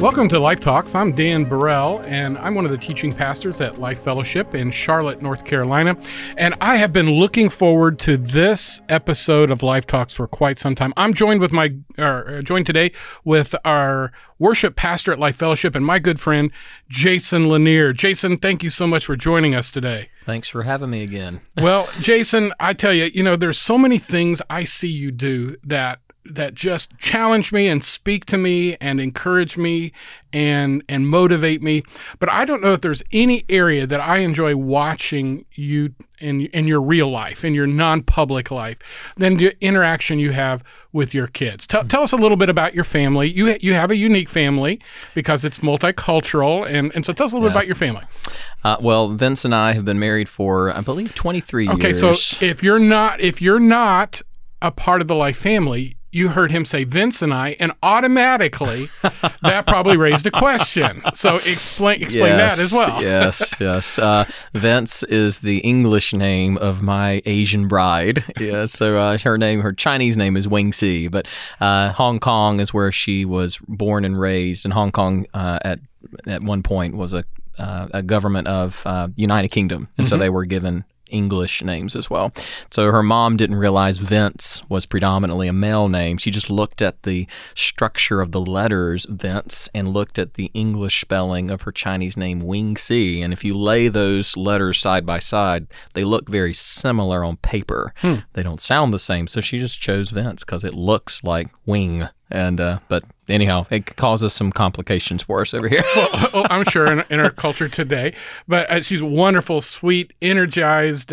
Welcome to Life Talks. I'm Dan Burrell, and I'm one of the teaching pastors at Life Fellowship in Charlotte, North Carolina. And I have been looking forward to this episode of Life Talks for quite some time. I'm joined today with our worship pastor at Life Fellowship and my good friend, Jason Lanier. Jason, thank you so much for joining us today. Thanks for having me again. Well, Jason, I tell you, there's so many things I see you do that just challenge me and speak to me and encourage me and motivate me. But I don't know if there's any area that I enjoy watching you in your real life, in your non-public life, than the interaction you have with your kids. Tell us a little bit about your family. You have a unique family because it's multicultural, and so tell us a little bit about your family. Well, Vince and I have been married for, I believe, 23 years. Okay, so if you're not a part of the Life family, you heard him say Vince and I, and automatically that probably raised a question. So explain that as well. Yes. Vince is the English name of my Asian bride. Yeah, so her Chinese name is Wing Si, but Hong Kong is where she was born and raised. And Hong Kong at one point was a government of United Kingdom, and so they were given English names as well. So her mom didn't realize Vince was predominantly a male name. She just looked at the structure of the letters Vince and looked at the English spelling of her Chinese name Wing Si. And if you lay those letters side by side, they look very similar on paper. They don't sound the same. So she just chose Vince because it looks like wing. And but anyhow, it causes some complications for us over here. Well, I'm sure in our culture today. But she's wonderful, sweet, energized,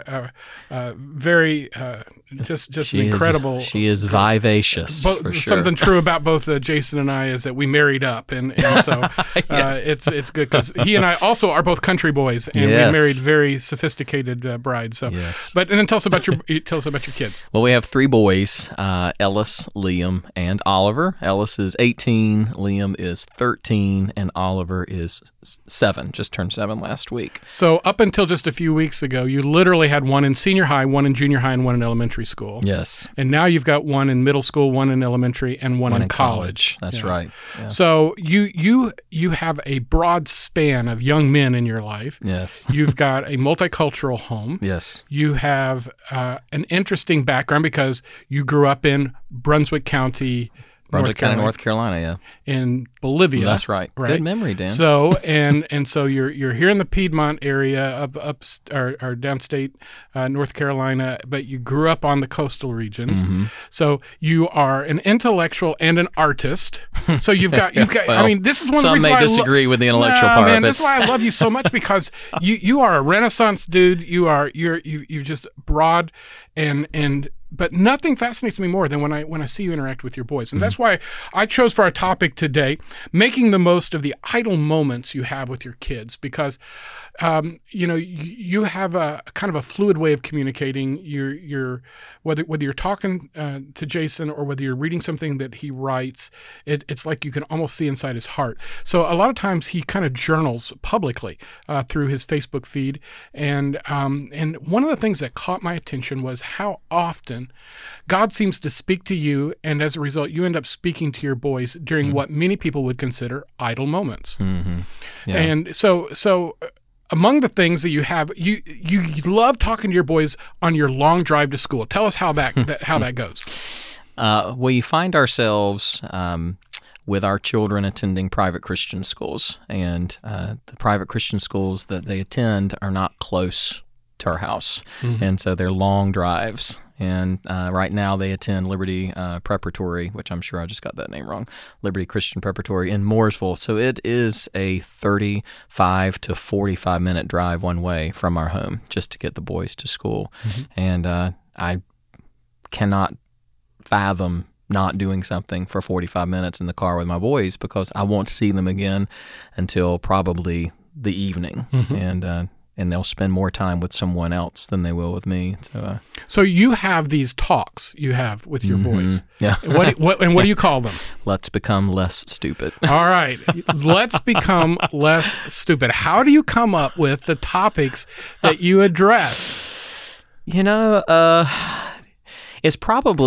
very just an incredible. She is vivacious. For sure. Something true about both Jason and I is that we married up, and so yes. It's good because he and I also are both country boys, and we married very sophisticated brides. So, yes. And then tell us about your kids. Well, we have 3 boys: Ellis, Liam, and Oliver. Ellis is 18, Liam is 13, and Oliver is 7, just turned 7 last week. So up until just a few weeks ago, you literally had one in senior high, one in junior high, and one in elementary school. Yes. And now you've got one in middle school, one in elementary, and one in college. That's right. Yeah. So you have a broad span of young men in your life. Yes. You've got a multicultural home. Yes. You have an interesting background because you grew up in Brunswick County, North Carolina, yeah. In Bolivia. That's right. Good memory, Dan. So and so you're here in the Piedmont area of or downstate North Carolina, but you grew up on the coastal regions. Mm-hmm. So you are an intellectual and an artist. So you've got. Well, I mean, this is one of the reasons some may disagree with the intellectual part. Man, that's why I love you so much because you are a Renaissance dude. You're just broad and. But nothing fascinates me more than when I see you interact with your boys. And that's why I chose for our topic today, making the most of the idle moments you have with your kids, because you have a kind of a fluid way of communicating. You're whether you're talking to Jason or whether you're reading something that he writes, it's like you can almost see inside his heart. So a lot of times he kind of journals publicly through his Facebook feed, and one of the things that caught my attention was how often God seems to speak to you, and as a result, you end up speaking to your boys during what many people would consider idle moments. Mm-hmm. Yeah. And so among the things that you have, you love talking to your boys on your long drive to school. Tell us how that goes. We find ourselves with our children attending private Christian schools, and the private Christian schools that they attend are not close to our house, and so they're long drives. And right now they attend Liberty Preparatory, which I'm sure I just got that name wrong, Liberty Christian Preparatory in Mooresville. So it is a 35 to 45-minute drive one way from our home just to get the boys to school. Mm-hmm. And I cannot fathom not doing something for 45 minutes in the car with my boys because I won't see them again until probably the evening. Mm-hmm. And they'll spend more time with someone else than they will with me. So you have these talks you have with your boys. Yeah. What do you call them? Let's become less stupid. All right. Let's become less stupid. How do you come up with the topics that you address? It's probably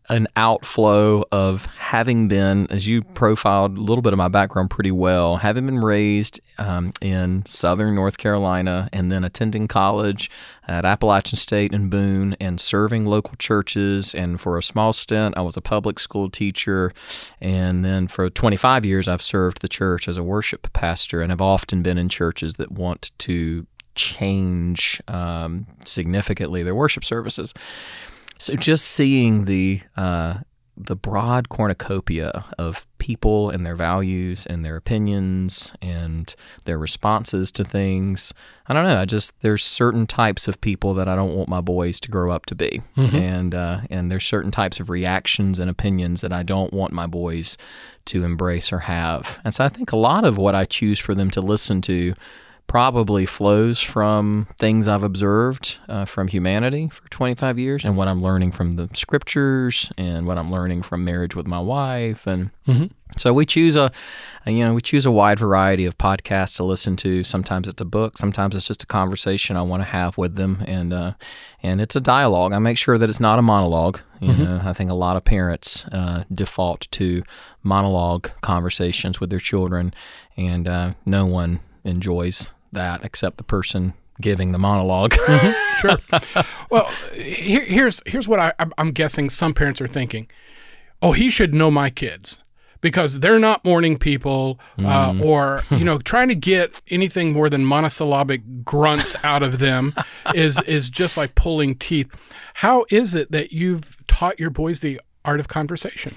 an outflow of having been, as you profiled a little bit of my background pretty well, having been raised in southern North Carolina and then attending college at Appalachian State in Boone and serving local churches. And for a small stint, I was a public school teacher. And then for 25 years, I've served the church as a worship pastor and have often been in churches that want to change significantly their worship services. So just seeing the broad cornucopia of people and their values and their opinions and their responses to things, I don't know. There's certain types of people that I don't want my boys to grow up to be, and there's certain types of reactions and opinions that I don't want my boys to embrace or have. And so I think a lot of what I choose for them to listen to probably flows from things I've observed from humanity for 25 years and what I'm learning from the scriptures and what I'm learning from marriage with my wife. And so we choose a wide variety of podcasts to listen to. Sometimes it's a book, sometimes it's just a conversation I want to have with them, and it's a dialogue. I make sure that it's not a monologue. You know, I think a lot of parents default to monologue conversations with their children, and no one enjoys that except the person giving the monologue. Sure. Well, here's what I'm guessing some parents are thinking. Oh, he should know my kids because they're not morning people, or trying to get anything more than monosyllabic grunts out of them is just like pulling teeth. How is it that you've taught your boys the art of conversation?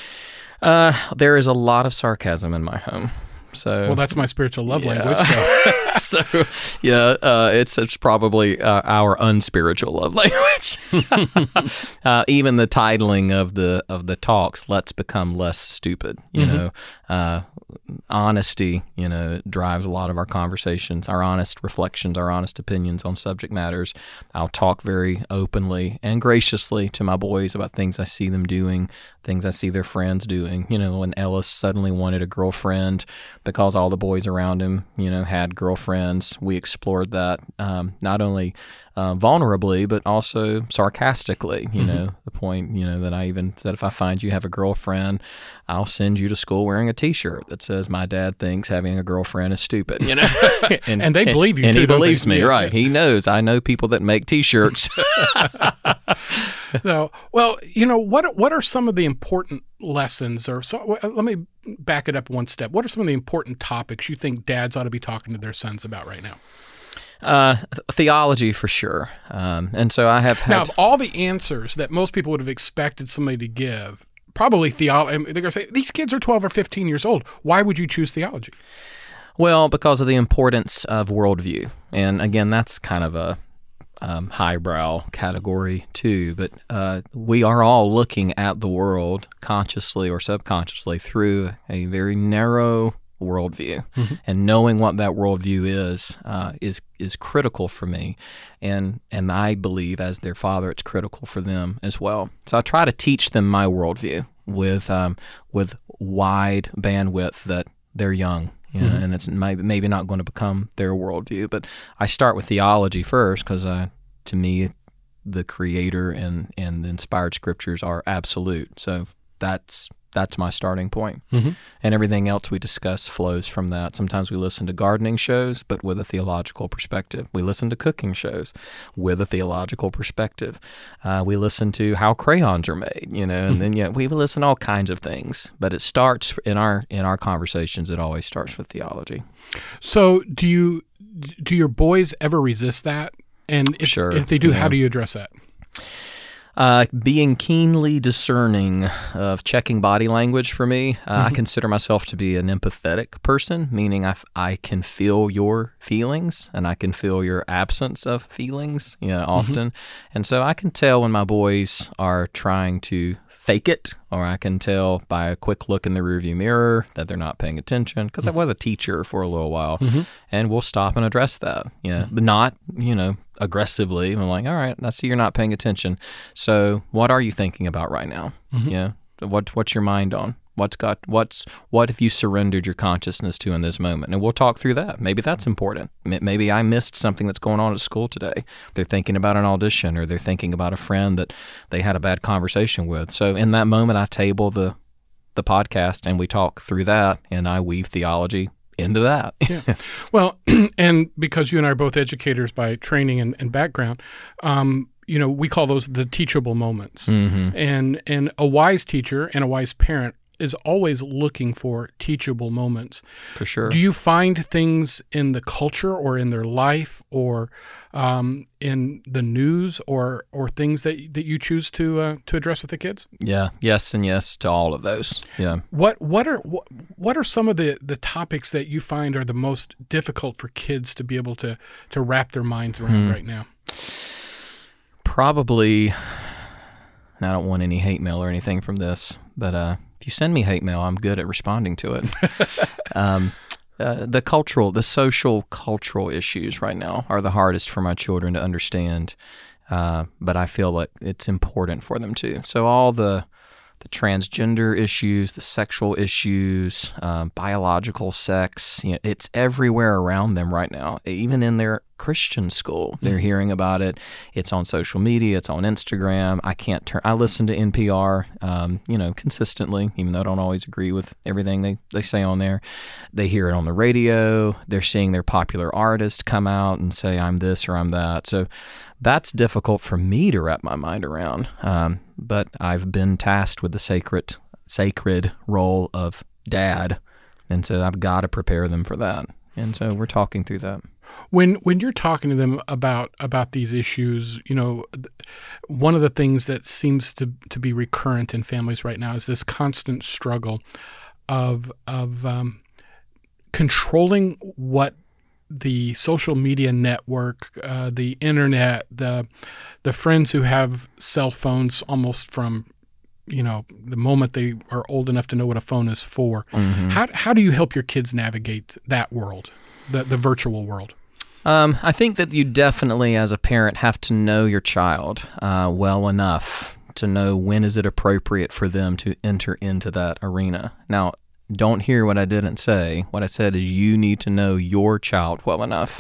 There is a lot of sarcasm in my home. Well, that's my spiritual love language. So, it's probably our unspiritual love language. Even the titling of the talks, "Let's Become Less Stupid." You know, honesty. Drives a lot of our conversations, our honest reflections, our honest opinions on subject matters. I'll talk very openly and graciously to my boys about things I see them doing, things I see their friends doing. When Ellis suddenly wanted a girlfriend because all the boys around him, had girlfriends, we explored that not only vulnerably, but also sarcastically. The point, that I even said, if I find you have a girlfriend, I'll send you to school wearing a T-shirt that says, "My dad thinks having a girlfriend is stupid." And they believe you, and too, he believes me, yes, right? He knows. I know people that make T-shirts. So, well, what are some of the important lessons, let me back it up one step. What are some of the important topics you think dads ought to be talking to their sons about right now? Theology for sure. And so I have had... Now, of all the answers that most people would have expected somebody to give, probably theology. They're going to say, these kids are 12 or 15 years old. Why would you choose theology? Well, because of the importance of worldview. And again, that's kind of a highbrow category too, but we are all looking at the world consciously or subconsciously through a very narrow worldview, and knowing what that worldview is critical for me, and I believe as their father, it's critical for them as well. So I try to teach them my worldview with wide bandwidth that they're young. And it's maybe not going to become their worldview, but I start with theology first because to me, the Creator and the inspired Scriptures are absolute. So that's my starting point. And everything else we discuss flows from that. Sometimes we listen to gardening shows, but with a theological perspective. We listen to cooking shows with a theological perspective. We listen to how crayons are made, and then we listen to all kinds of things. But it starts in our conversations. It always starts with theology. So do your boys ever resist that? And if they do, how do you address that? Being keenly discerning of checking body language for me, I consider myself to be an empathetic person, meaning I can feel your feelings and I can feel your absence of feelings, often. And so I can tell when my boys are trying to fake it, or I can tell by a quick look in the rearview mirror that they're not paying attention, because I was a teacher for a little while, and we'll stop and address that. But not, aggressively. I'm like, all right, I see you're not paying attention. So what are you thinking about right now? What's your mind on? What have you surrendered your consciousness to in this moment? And we'll talk through that. Maybe that's important. Maybe I missed something that's going on at school today. They're thinking about an audition, or they're thinking about a friend that they had a bad conversation with. So in that moment, I table the podcast and we talk through that, and I weave theology into that. Yeah. Well, and because you and I are both educators by training and background, we call those the teachable moments. Mm-hmm. And a wise teacher and a wise parent is always looking for teachable moments. For sure. Do you find things in the culture or in their life or in the news or things that you choose to address with the kids? Yeah. Yes, and yes to all of those. Yeah. What are some of the topics that you find are the most difficult for kids to be able to wrap their minds around right now? Probably, and I don't want any hate mail or anything from this, but if you send me hate mail, I'm good at responding to it. The social cultural issues right now are the hardest for my children to understand, but I feel like it's important for them to. So all the transgender issues, the sexual issues, biological sex, it's everywhere around them right now. Even in their Christian school, they're hearing about it. It's on social media. It's on Instagram. I listen to NPR, consistently, even though I don't always agree with everything they say on there. They hear it on the radio. They're seeing their popular artist come out and say, I'm this or I'm that. So that's difficult for me to wrap my mind around. But I've been tasked with the sacred role of dad. And so I've got to prepare them for that. And so we're talking through that. When you're talking to them about these issues, one of the things that seems to be recurrent in families right now is this constant struggle of controlling what the social media network, the internet, the friends who have cell phones almost from the moment they are old enough to know what a phone is for. Mm-hmm. How do you help your kids navigate that world, the virtual world? I think that you definitely, as a parent, have to know your child well enough to know when is it appropriate for them to enter into that arena. Now, don't hear what I didn't say. What I said is you need to know your child well enough.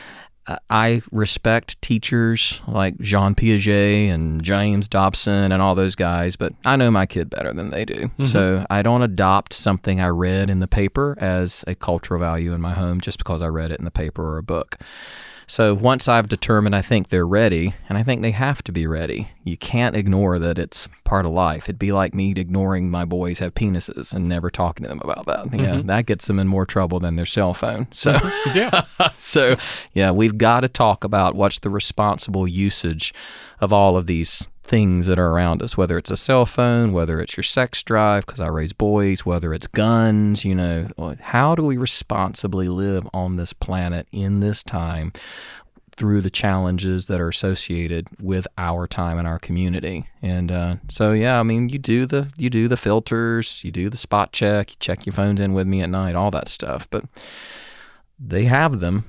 I respect teachers like Jean Piaget and James Dobson and all those guys, but I know my kid better than they do. Mm-hmm. So I don't adopt something I read in the paper as a cultural value in my home just because I read it in the paper or a book. So once I've determined I think they're ready, and I think they have to be ready, you can't ignore that it's part of life. It'd be like me ignoring my boys have penises and never talking to them about that. Mm-hmm. Yeah, that gets them in more trouble than their cell phone. So, we've got to talk about what's the responsible usage of all of these things that are around us, whether it's a cell phone, whether it's your sex drive, because I raise boys, whether it's guns, how do we responsibly live on this planet in this time through the challenges that are associated with our time and our community? And you do the filters, you do the spot check, you check your phones in with me at night, all that stuff, but they have them,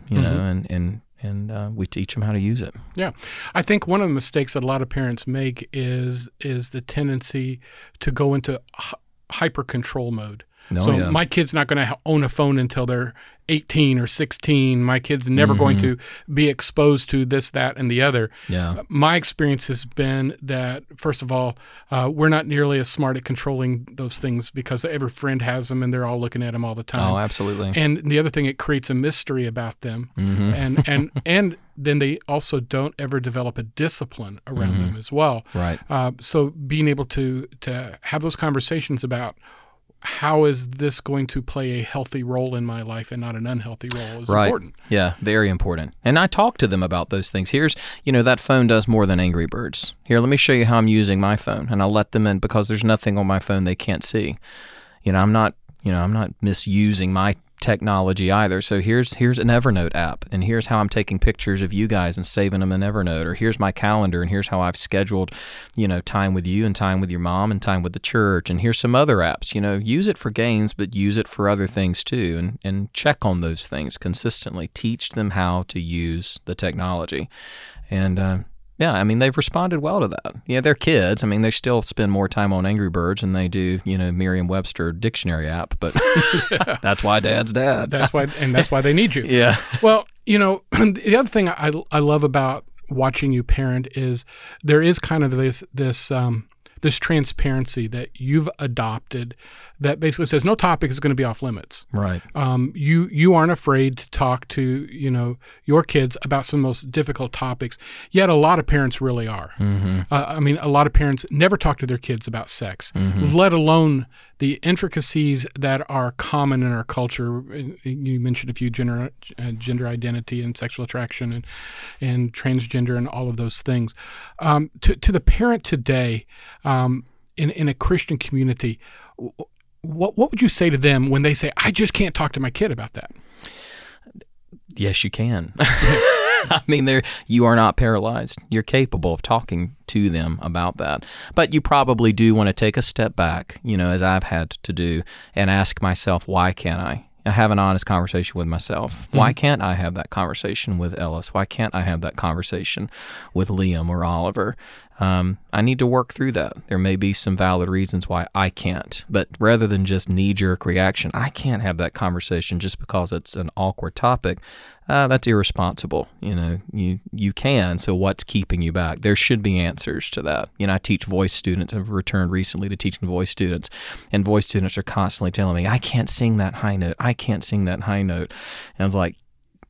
and we teach them how to use it. Yeah. I think one of the mistakes that a lot of parents make is the tendency to go into hyper control mode. My kid's not going to own a phone until they're 18 or 16. My kid's never going to be exposed to this, that, and the other. Yeah. My experience has been that, first of all, we're not nearly as smart at controlling those things because every friend has them and they're all looking at them all the time. Oh, absolutely. And the other thing, it creates a mystery about them. Mm-hmm. And then they also don't ever develop a discipline around them as well. Right. So being able to have those conversations about how is this going to play a healthy role in my life and not an unhealthy role is important. Yeah, very important. And I talk to them about those things. Here's, that phone does more than Angry Birds. Here, let me show you how I'm using my phone. And I'll let them in because there's nothing on my phone they can't see. I'm not misusing my technology either. So here's an Evernote app, and here's how I'm taking pictures of you guys and saving them in Evernote, or here's my calendar, and here's how I've scheduled, time with you and time with your mom and time with the church, and here's some other apps. Use it for games, but use it for other things too, and check on those things consistently. Teach them how to use the technology, and Yeah, I mean, they've responded well to that. Yeah, they're kids. I mean, they still spend more time on Angry Birds than they do, Merriam-Webster dictionary app, but that's why Dad's dad. That's why they need you. Yeah. Well, the other thing I love about watching you parent is there is kind of this transparency that you've adopted that basically says no topic is going to be off limits. Right. You aren't afraid to talk to your kids about some of the most difficult topics. Yet a lot of parents really are. Mm-hmm. A lot of parents never talk to their kids about sex, let alone the intricacies that are common in our culture. You mentioned a few gender identity and sexual attraction and transgender and all of those things. To the parent today, in a Christian community, what would you say to them when they say, I just can't talk to my kid about that? Yes, you can. I mean, you are not paralyzed. You're capable of talking to them about that. But you probably do want to take a step back, as I've had to do, and ask myself, why can't I? I have an honest conversation with myself. Why can't I have that conversation with Ellis? Why can't I have that conversation with Liam or Oliver? I need to work through that. There may be some valid reasons why I can't, but rather than just knee-jerk reaction, I can't have that conversation just because it's an awkward topic. That's irresponsible. You can. So what's keeping you back? There should be answers to that. I teach voice students. I've returned recently to teaching voice students, and voice students are constantly telling me, I can't sing that high note. I can't sing that high note. And I was like,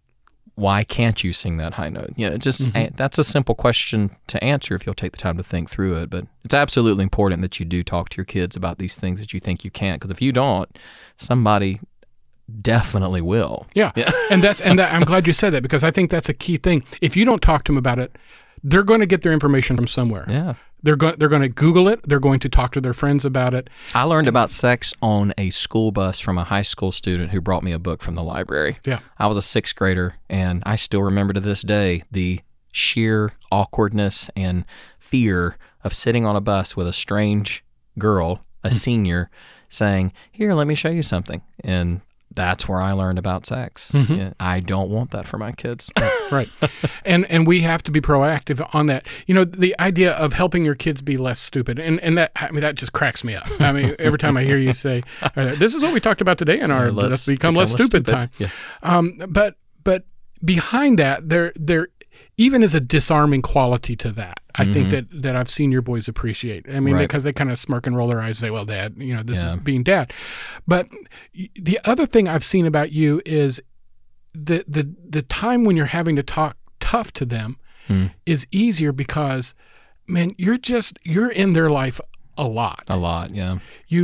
why can't you sing that high note? That's a simple question to answer if you'll take the time to think through it. But it's absolutely important that you do talk to your kids about these things that you think you can't, because if you don't, somebody definitely will. Yeah. And I'm glad you said that, because I think that's a key thing. If you don't talk to them about it, they're going to get their information from somewhere. Yeah. They're going to Google it. They're going to talk to their friends about it. I learned about sex on a school bus from a high school student who brought me a book from the library. Yeah. I was a sixth grader, and I still remember to this day the sheer awkwardness and fear of sitting on a bus with a strange girl, a senior, saying, here, let me show you something. And that's where I learned about sex. Yeah, I don't want that for my kids. Right. And we have to be proactive on that. The idea of helping your kids be less stupid, and that just cracks me up. I mean, every time I hear you say, this is what we talked about today in our Let's Become Less Stupid time. Yeah. But behind that, there even is a disarming quality to that. I think that I've seen your boys appreciate. I mean, because they kind of smirk and roll their eyes and say, well, Dad, this is being Dad. But the other thing I've seen about you is the time when you're having to talk tough to them is easier because, man, you're in their life a lot. A lot, yeah.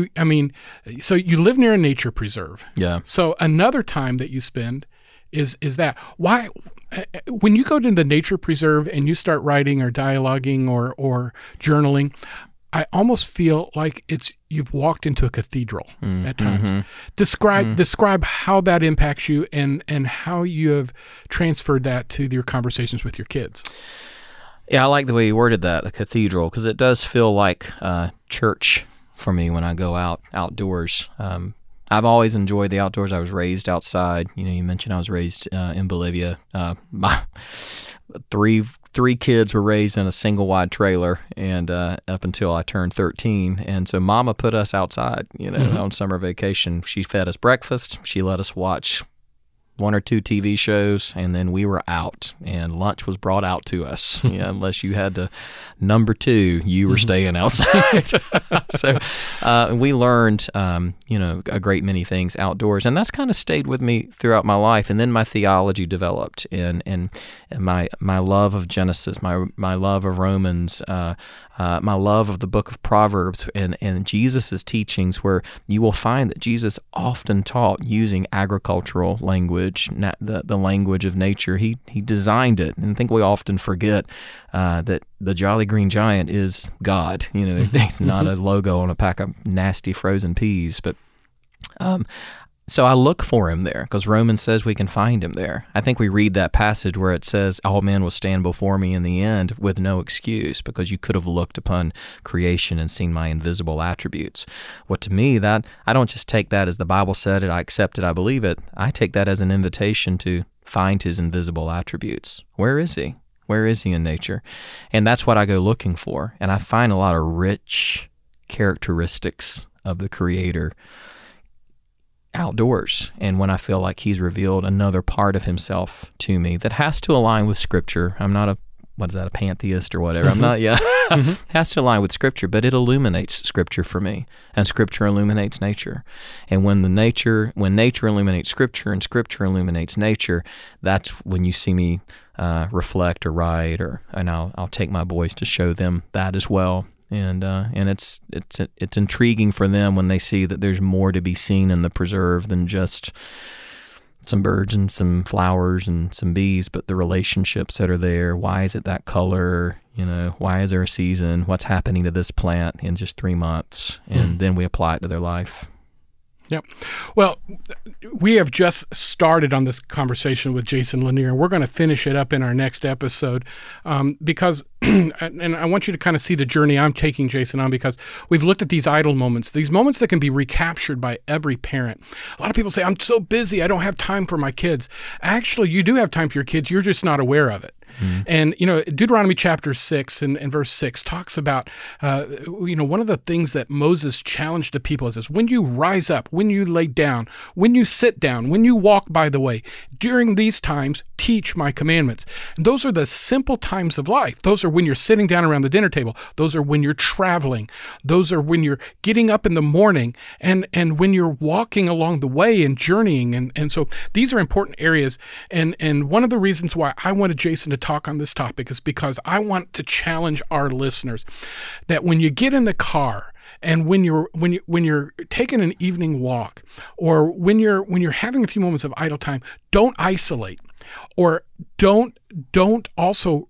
So you live near a nature preserve. Yeah. So another time that you spend is that. Why? When you go to the nature preserve and you start writing or dialoguing or journaling, I almost feel like you've walked into a cathedral at times. Describe how that impacts you and how you have transferred that to your conversations with your kids. Yeah, I like the way you worded that, a cathedral, because it does feel like church for me when I go outdoors. I've always enjoyed the outdoors. I was raised outside. You mentioned I was raised in Bolivia. My three kids were raised in a single wide trailer, and up until I turned 13. And so Mama put us outside, on summer vacation. She fed us breakfast. She let us watch one or two TV shows, and then we were out, and lunch was brought out to us. Unless you had to number two, you were staying outside. So we learned, a great many things outdoors, and that's kind of stayed with me throughout my life. And then my theology developed, and my love of Genesis, my love of Romans, my love of the book of Proverbs, and Jesus' teachings, where you will find that Jesus often taught using agricultural language, the language of nature. He designed it, and I think we often forget that the Jolly Green Giant is God. It's not a logo on a pack of nasty frozen peas, but so I look for him there because Romans says we can find him there. I think we read that passage where it says, all men will stand before me in the end with no excuse, because you could have looked upon creation and seen my invisible attributes. Well, to me, that I don't just take that as the Bible said it, I accept it, I believe it. I take that as an invitation to find his invisible attributes. Where is he? Where is he in nature? And that's what I go looking for. And I find a lot of rich characteristics of the Creator outdoors, and when I feel like he's revealed another part of himself to me that has to align with Scripture. I'm not a pantheist or whatever. I'm not, has to align with Scripture, but it illuminates Scripture for me, and Scripture illuminates nature. And when nature illuminates Scripture and Scripture illuminates nature, that's when you see me reflect or write, and I'll take my boys to show them that as well. And it's intriguing for them when they see that there's more to be seen in the preserve than just some birds and some flowers and some bees, but the relationships that are there. Why is it that color? Why is there a season? What's happening to this plant in just 3 months? And then we apply it to their life. Yep. Well, we have just started on this conversation with Jason Lanier, and we're going to finish it up in our next episode because, and I want you to kind of see the journey I'm taking Jason on, because we've looked at these idle moments, these moments that can be recaptured by every parent. A lot of people say, I'm so busy, I don't have time for my kids. Actually, you do have time for your kids, you're just not aware of it. And, Deuteronomy chapter 6 and verse 6 talks about, one of the things that Moses challenged the people is this: when you rise up, when you lay down, when you sit down, when you walk by the way, during these times, teach my commandments. And those are the simple times of life. Those are when you're sitting down around the dinner table. Those are when you're traveling. Those are when you're getting up in the morning and when you're walking along the way and journeying. And so these are important areas. And one of the reasons why I wanted Jason to talk on this topic is because I want to challenge our listeners that when you get in the car and when you're taking an evening walk, or when you're having a few moments of idle time, don't isolate, or don't also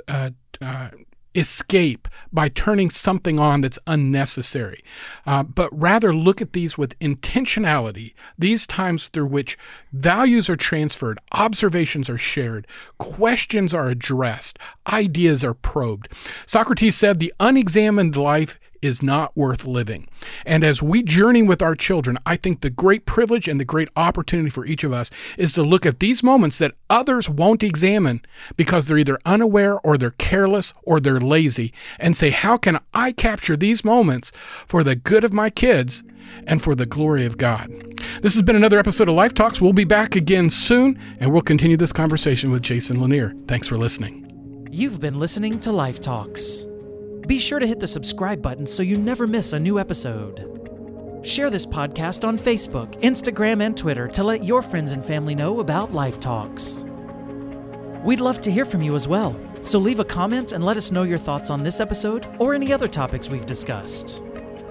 escape by turning something on that's unnecessary, but rather look at these with intentionality, these times through which values are transferred, observations are shared, questions are addressed, ideas are probed. Socrates said, the unexamined life is not worth living. And as we journey with our children, I think the great privilege and the great opportunity for each of us is to look at these moments that others won't examine because they're either unaware or they're careless or they're lazy, and say, how can I capture these moments for the good of my kids and for the glory of God? This has been another episode of Life Talks. We'll be back again soon, and we'll continue this conversation with Jason Lanier. Thanks for listening. You've been listening to Life Talks. Be sure to hit the subscribe button so you never miss a new episode. Share this podcast on Facebook, Instagram, and Twitter to let your friends and family know about Life Talks. We'd love to hear from you as well, so leave a comment and let us know your thoughts on this episode or any other topics we've discussed.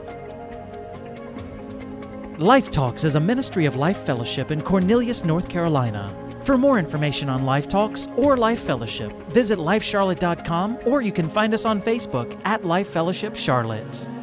Life Talks is a ministry of Life Fellowship in Cornelius, North Carolina. For more information on Life Talks or Life Fellowship, visit lifecharlotte.com, or you can find us on Facebook at Life Fellowship Charlotte.